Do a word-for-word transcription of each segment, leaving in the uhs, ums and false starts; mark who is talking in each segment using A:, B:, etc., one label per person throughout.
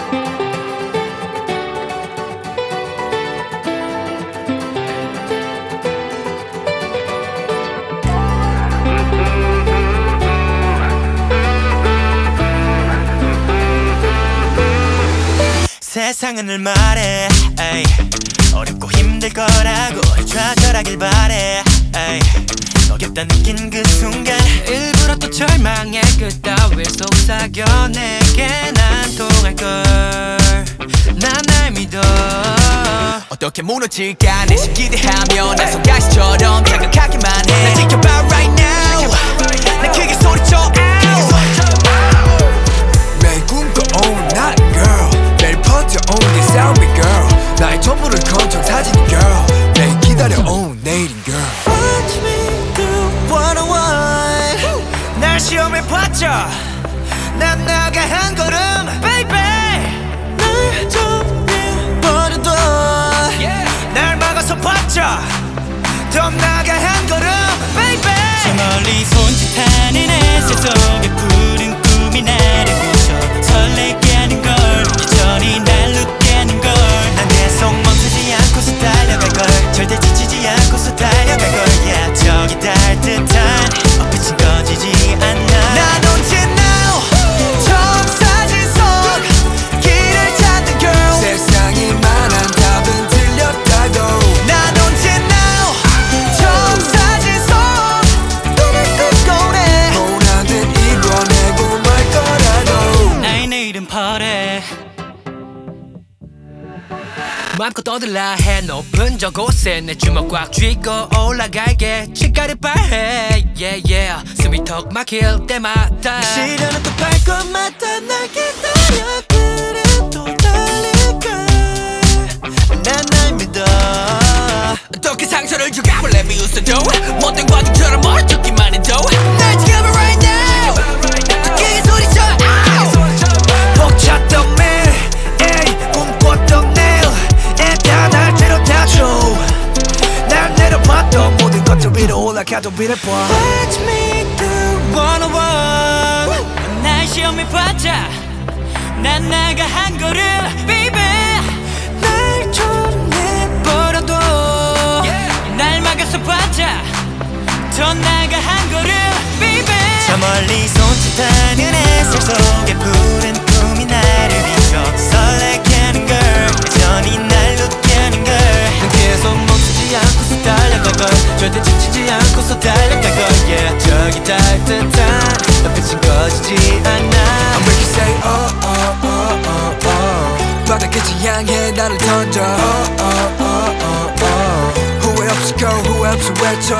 A: 세상은 늘 말해 에이. 어렵고 힘들 거라고 좌절하길 바래 에이. 어렵다 느낀 그 순간
B: 일부러 또 절망의 그 따위를 속삭여 내게 난 통할걸 난 날 믿어
C: 어떻게 무너질까 내심 기대하며 난 손가시처럼 생각하기만 해 날 지켜봐 right now 난 크게 소리쳐 out
D: 매일 꿈꿔온 나의 girl 매일 퍼져온 네 sound girl 나의 전부를 건져 사진 girl 매일 기다려온 내일인 girl
A: Watch me do what I want 날 시험에 봤죠 난 나가 한 걸음 baby 날 정해버려도 yeah. 날 막아서 봤죠 더 나가 한 걸음 baby 저 멀리 손짓하는 햇살 속에 푸른 꿈이 나를 비춰 설레게 하는 걸 여전히 날 웃게 하는 걸 난 계속 멈추지 않고서 달려갈 걸 절대 지치지 않고서 달려갈 걸 yeah. 저기 닿을 듯한 빛은 꺼지지 않아 난 언제나 처음 사진 속 길을 찾는 girl
D: 세상이 말한 답은 틀렸다고
A: 난 언제나 처음 사진 속 꿈을 꾸고 내
D: 뭐라든 이뤄내고 말 거라고
A: 나의 내일은 파래
B: 마음껏 떠들라 해 높은 저곳에 내 주먹 꽉 쥐고 올라갈게 치가를 발해 yeah yeah 숨이 턱 막힐 때마다
A: 시련은 또 발걸마다 날 기다려 그래도 달릴까 난 날 믿어
C: 어떻게 상처를 주감을 내비 웃어줘 못된 과정처럼 멀어졌기만 해도 날 지켜봐 right now 더 크게 소리쳐 out
A: 벅찼던 매일 에이 꿈꿨던 내일에 다 날 데려다줘 날 내려봤던 모든 것들 위로 올라가도 위를 봐 Watch me do what I want 날 시험에 봤자 난 나가 한 걸음 baby 날 정해버려도 yeah. 날 막아서 봤자 더 나가 한 걸음 baby 저 멀리 손짓하는 햇살 속에 푸른 꿈이 나를 비춰 설레게 하는 걸 여전히 날 웃게 하는 걸 난 계속 멈추지 않고서 달려갈 걸 절대 지치지 않고서 달려갈 걸 yeah. 저기 닿을 듯한 빛은 꺼지지 않아
D: I'm make you say oh oh oh oh oh 바다 끝을 향해 나를 던져 oh oh oh oh oh 후회 없이 go 후회 없이 외쳐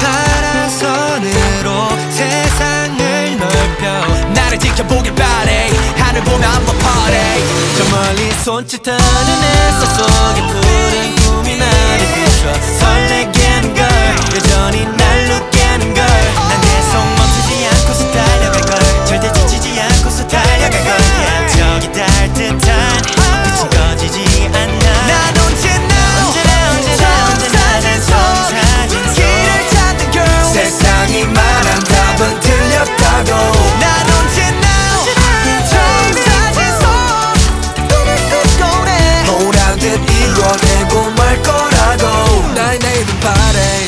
A: 파란선으로 세상을 넓혀
C: 나를 지켜보길 바래 하늘 보며 한번 party
A: 저 멀리 손짓하는 햇살 속에 푸른 꿈이 나를 비춰 설레게 하는 걸 여전히 날 웃게 하는 걸 난 계속 멈추지 않고서 달려갈 걸 절대 지치지 않고서 달려갈 걸 yeah. 저기 닿을 듯한 빛은 꺼지지 않아 난 언제나 언제나 언제나 언제나 난 사진 속 길을 찾는 girl
D: 세상이 말한 답은 틀렸다고
A: 난 언제나 처음 사진 속 꿈을 꾸고 내
D: 뭐란 듯 이뤄내고 말 거라고 나의 내일은 바래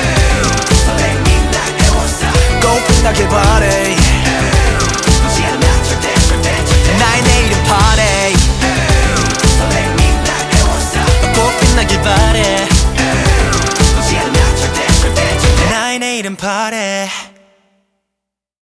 D: 꼭 빛나길 바래
A: 나의 내일은 파래 꼭 빛나길 바래 나의 내일은 파래